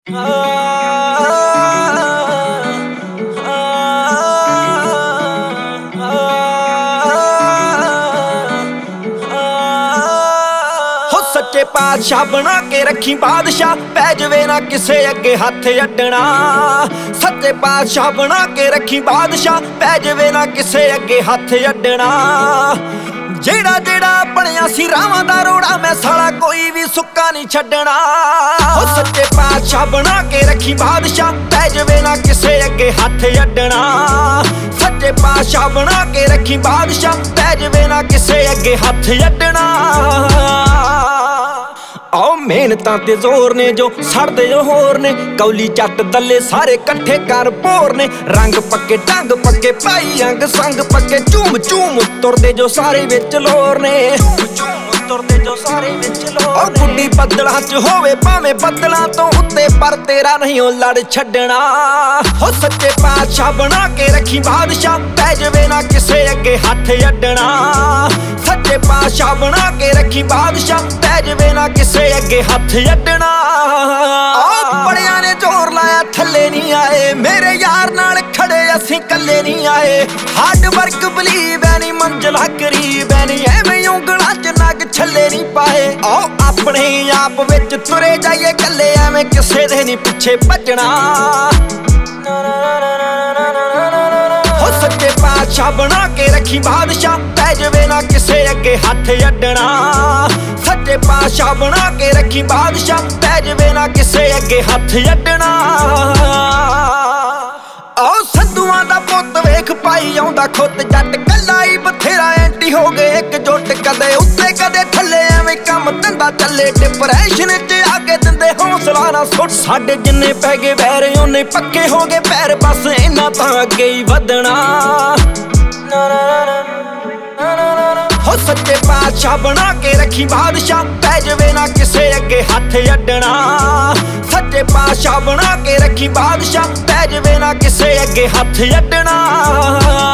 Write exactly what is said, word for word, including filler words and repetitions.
सच्चे पातशाह बना के रखी बादशाह, पै जवे ना किसे अगे हथ अड्डना। सच्चे पातशाह बना के रखी बादशाह, पै जवे ना किसे अगे हथ अड्डना। जेड़ा जेड़ा बनिया सी रावां दा रोड़ा, मैं साला कोई भी सुक्का नहीं छड्डना। सच्चे पातशाह बना के रखी बादशाह, पै जवे ना किसे अगे हथ अड्डना। सच्चे पातशाह बना के रखी बादशाह, पै जवे ना किसे अगे हथ अड्डना। आओ मेहनतां ते जोर ने जो सड़दे जो होर ने, कौली जट दले सारे कट्ठे कर बोर ने। रंग पक्के ढंग पक्के पाई अंग संग पक्के, झूम झूम तुरदे जो सारे विच लोर ने। तुरदे जो सारे विच लोर ने। गुड्डी बदलां च होवे भावें बदलां तो उत्ते, पर तेरा नहीं ओ लड़ छड्डना। हो सच्चे पातशाह बना के रखी बादशाह, पै जवे ना किसे अगे हथ अड्डना। सच्चे पातशाह बना के रखी बादशाह, पै जवे ना किसे अगे हथ अड्डना। बड़ियां ने जोर लाया थल्ले नहीं आए, मेरे यार नाल खड़े असीं कल्ले नहीं आए। हार्ड वर्क बलीव है नी मंजिल करीब है नी, एवें उंगलां च नग छल्ले नहीं पाए। आओ अपने आप विच तुरे जाइए कल्ले, एवें किसे दे नहीं पिछे भजना। हो सच्चे पातशाह बना के रखी बादशाह, पै जवे ना किसे अगे हथ अड्डना। सच्चे पातशाह बना के रखी बादशाह, पै जवे ना किसे अगे हथ अड्डना। आओ संधुआं दा पुत्त वेख पाई आउंदा खुद, जट कल्ला ही बथेरा एंटी हो गए एकजुट। कदे उत्ते कदे थल्ले एवें कम धंधा चले, डिप्रेशन च आके दिंदे हौसला ना सुट। साडे जिन्ने पै गए बैर उन्ने पक्के हो गए पैर, बस इन्ना तां अगे ही वधना। हो सच्चे पातशाह बना के रखी बादशाह, पै जवे ना किसे अगे हथ अड्डना। सच्चे पातशाह बना के रखी बादशाह, पै जवे ना किसे अगे हथ अड्डना।